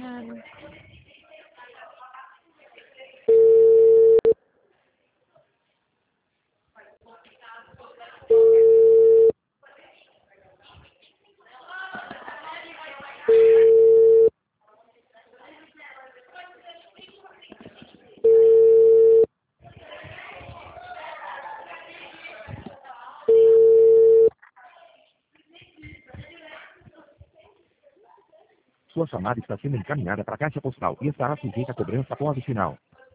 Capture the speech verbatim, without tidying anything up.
errado. Sua chamada está sendo encaminhada para a caixa postal e estará sujeita a cobrança após o sinal.